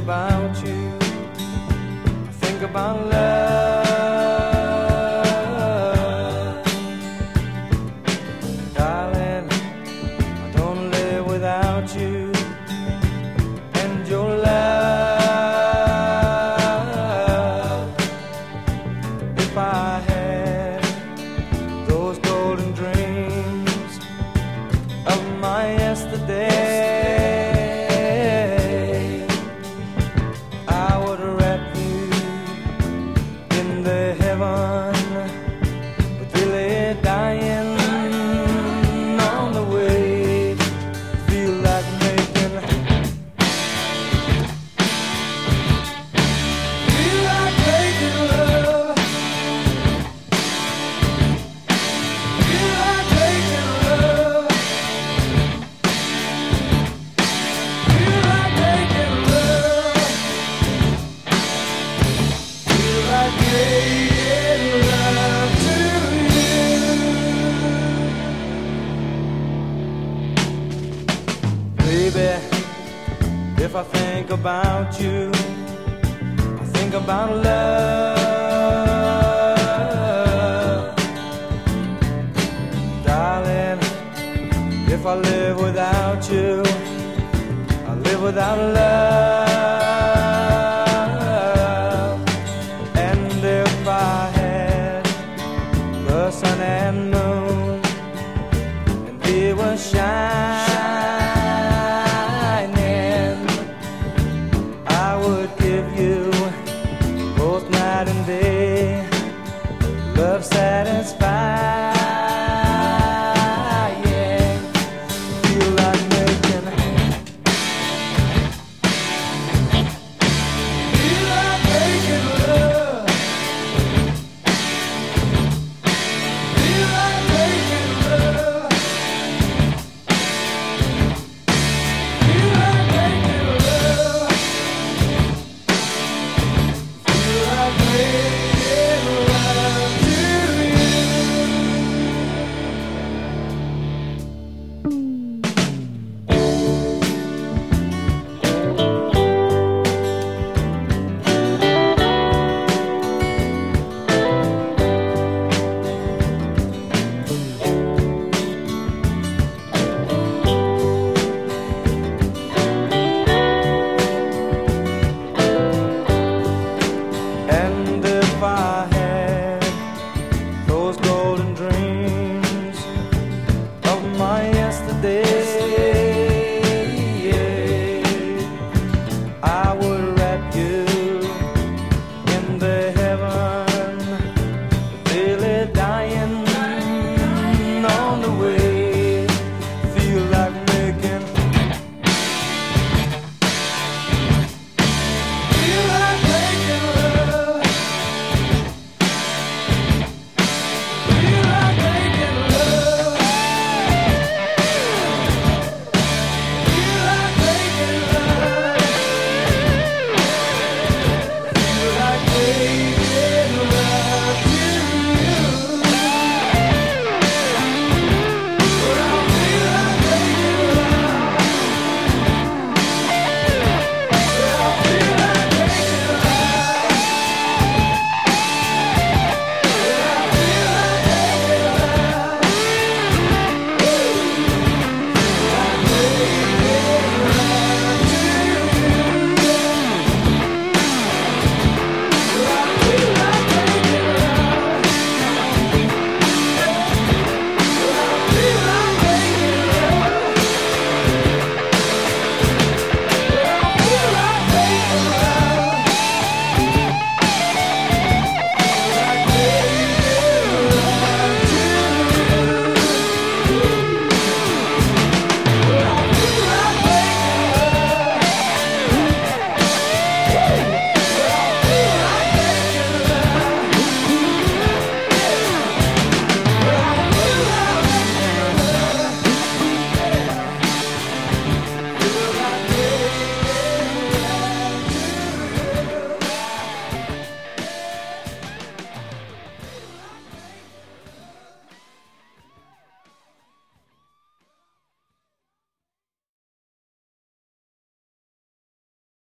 about you, I think about love. Darling, I don't live without you and your love. If I had those golden dreams of my yesterday, I would wrap you in the heaven, but really dying on the way. Feel like making, feel like making love, feel like making love, feel like making love, feel like making love to you. Baby, if I think about you, I think about love. Darling, if I live without you, I live without love.